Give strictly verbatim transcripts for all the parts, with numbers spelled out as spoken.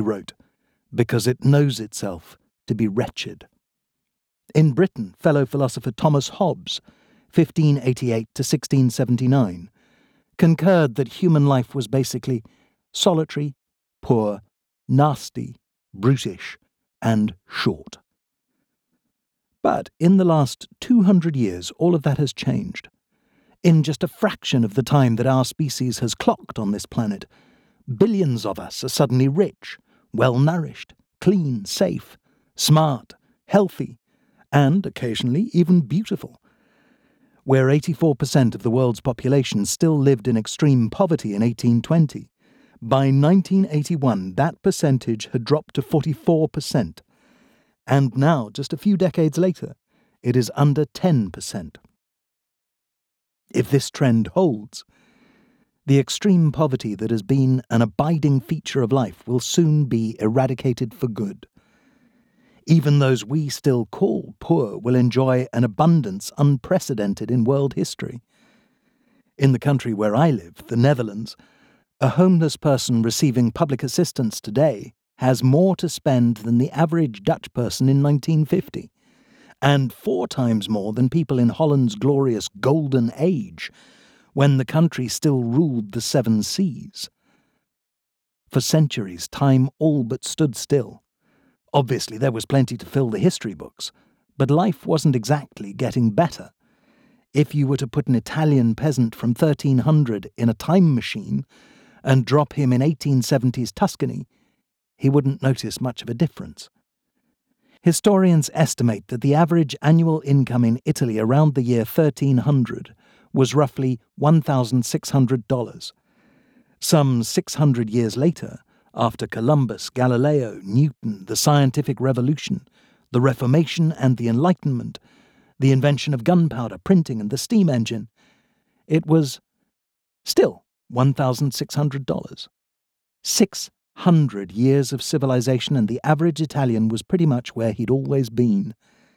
wrote, because it knows itself to be wretched. In Britain, fellow philosopher Thomas Hobbes, fifteen eighty-eight to sixteen seventy-nine, concurred that human life was basically solitary, poor, nasty, brutish, and short. But in the last two hundred years, all of that has changed. In just a fraction of the time that our species has clocked on this planet, billions of us are suddenly rich, well-nourished, clean, safe, smart, healthy, and occasionally even beautiful. Where eighty-four percent of the world's population still lived in extreme poverty in eighteen twenty, by nineteen eighty-one that percentage had dropped to forty-four percent. And now, just a few decades later, it is under ten percent. If this trend holds, the extreme poverty that has been an abiding feature of life will soon be eradicated for good. Even those we still call poor will enjoy an abundance unprecedented in world history. In the country where I live, the Netherlands, a homeless person receiving public assistance today has more to spend than the average Dutch person in nineteen fifty, and four times more than people in Holland's glorious Golden Age, when the country still ruled the seven seas. For centuries, time all but stood still. Obviously, there was plenty to fill the history books, but life wasn't exactly getting better. If you were to put an Italian peasant from thirteen hundred in a time machine and drop him in eighteen seventies Tuscany, he wouldn't notice much of a difference. Historians estimate that the average annual income in Italy around the year thirteen hundred was roughly one thousand six hundred dollars. Some six hundred years later, after Columbus, Galileo, Newton, the scientific revolution, the Reformation and the Enlightenment, the invention of gunpowder, printing and the steam engine, it was still one thousand six hundred dollars. Six hundred years of civilization, and the average Italian was pretty much where he'd always been.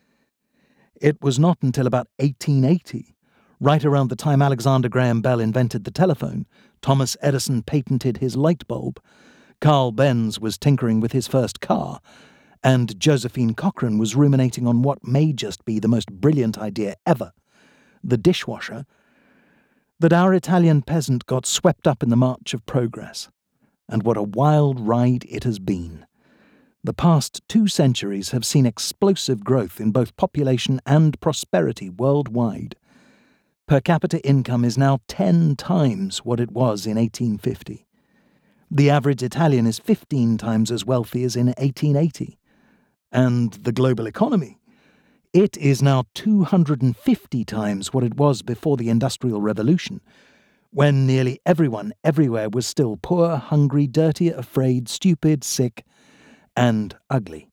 It was not until about eighteen eighty, right around the time Alexander Graham Bell invented the telephone, Thomas Edison patented his light bulb, Carl Benz was tinkering with his first car, and Josephine Cochrane was ruminating on what may just be the most brilliant idea ever, the dishwasher, that our Italian peasant got swept up in the march of progress. And what a wild ride it has been. The past two centuries have seen explosive growth in both population and prosperity worldwide. Per capita income is now ten times what it was in eighteen fifty. The average Italian is fifteen times as wealthy as in eighteen eighty. And the global economy? It is now two hundred fifty times what it was before the Industrial Revolution, when nearly everyone everywhere was still poor, hungry, dirty, afraid, stupid, sick, and ugly.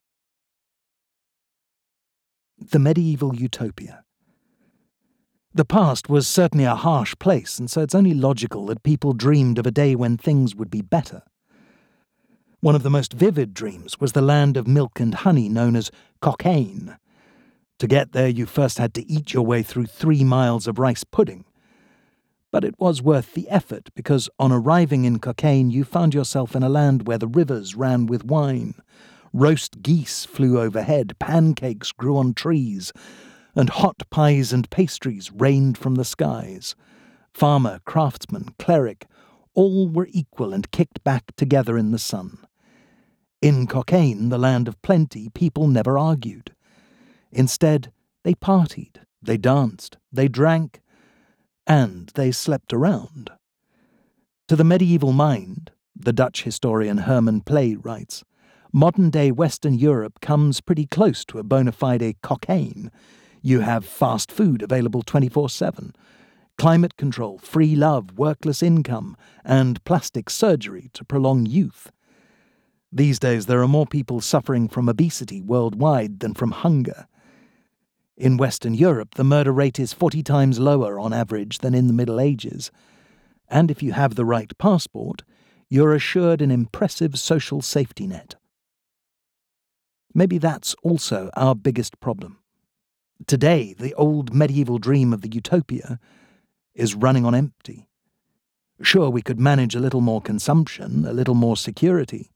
The medieval utopia. The past was certainly a harsh place, and so it's only logical that people dreamed of a day when things would be better. One of the most vivid dreams was the land of milk and honey known as Cocaigne. To get there, you first had to eat your way through three miles of rice pudding. But it was worth the effort, because on arriving in Cocaigne you found yourself in a land where the rivers ran with wine, roast geese flew overhead, pancakes grew on trees, and hot pies and pastries rained from the skies. Farmer, craftsman, cleric, all were equal and kicked back together in the sun. In Cocaigne, the land of plenty, people never argued. Instead, they partied, they danced, they drank, and they slept around. To the medieval mind, the Dutch historian Herman Pley writes, modern-day Western Europe comes pretty close to a bona fide Cocaigne. You have fast food available twenty-four seven, climate control, free love, workless income, and plastic surgery to prolong youth. These days there are more people suffering from obesity worldwide than from hunger. In Western Europe, the murder rate is forty times lower on average than in the Middle Ages, and if you have the right passport, you're assured an impressive social safety net. Maybe that's also our biggest problem. Today, the old medieval dream of the utopia is running on empty. Sure, we could manage a little more consumption, a little more security,